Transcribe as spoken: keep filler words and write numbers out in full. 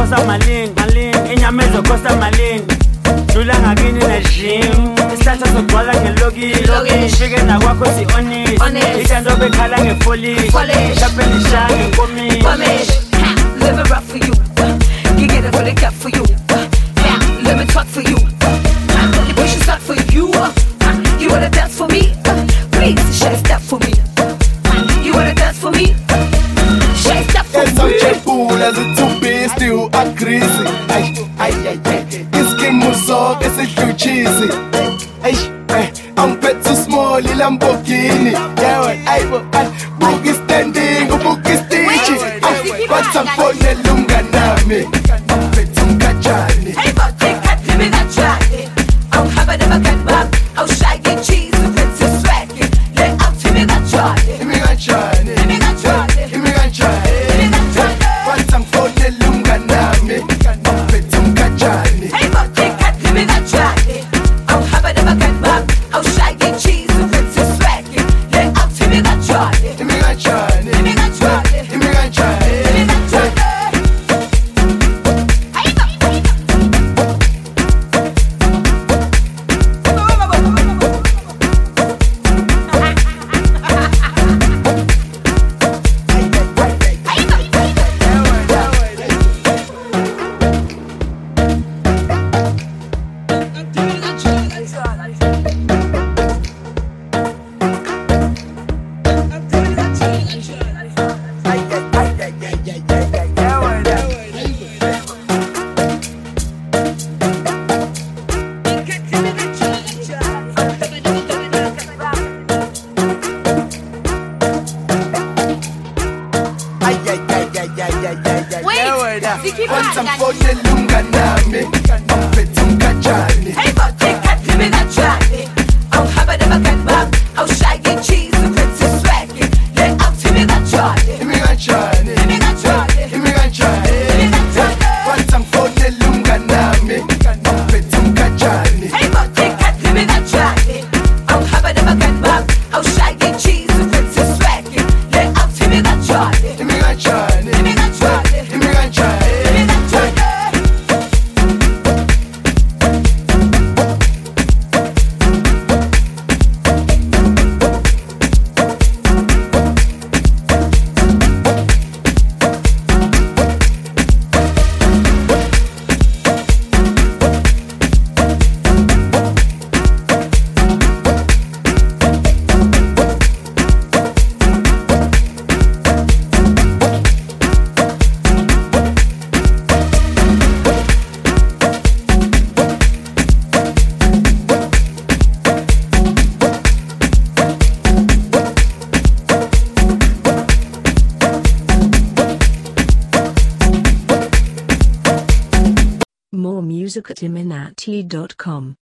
costa malini, malini. Inyama izocosta malini. Dula ngakini ne-gym. Isithatha sogcwala ngelokishi. Ifike nakwakho si-honest. Ithando bekhala nge-folish. Shape nisha ngenkomishi. Live it rough for you. You get it for the gap for you. Let me talk for you. You push start for you. You wanna dance for me? Please share step for me. You wanna dance for me? Share step for me. Esawujebula zithubi still agrisi. Ay ay ay ay. Iskimu sonke sihlutshisi. Ay ay. Angiphethe small Lamborghini. Yeah, ayibo ay. Buki standing, buki stitch. But I'm for the lunga nami. Angiphethe umkajani. Hey, but they can't let me not try it. I'll have it if I get back. I'll shy it cheese with it's swag. Let out to me that try it. Give me that try it. Give me that try it. Give me that try it. Give me that try it. But I'm for the lunga nami. Angiphethe umkajani. Hey, but they can't let me not try it. I'll have it if I get back. I'll shy it cheese with it's swag. Let out to me that try it. Give me that try it. Give me that try it. Give me that try it. Give me that try it. Once I'm for the lunga nami. Angiphethe umkajani. Hey, but they can't let me not try it. I'll have it if I get back. I'll shy it cheese with it's swag. Let out to me that try it. Give me that try it. Give me that try it. Give me that try it. Give me that try it. Once I'm for the lunga nami. Angiphethe umkajani. Hey, but they can't let me not try it. I'll have it if I get back. I'll shy it cheese with it's swag. Let out to me that try it. Give me that try it. Give me that try it. Give me that try it. Give me that try it. More music at iminati dot com.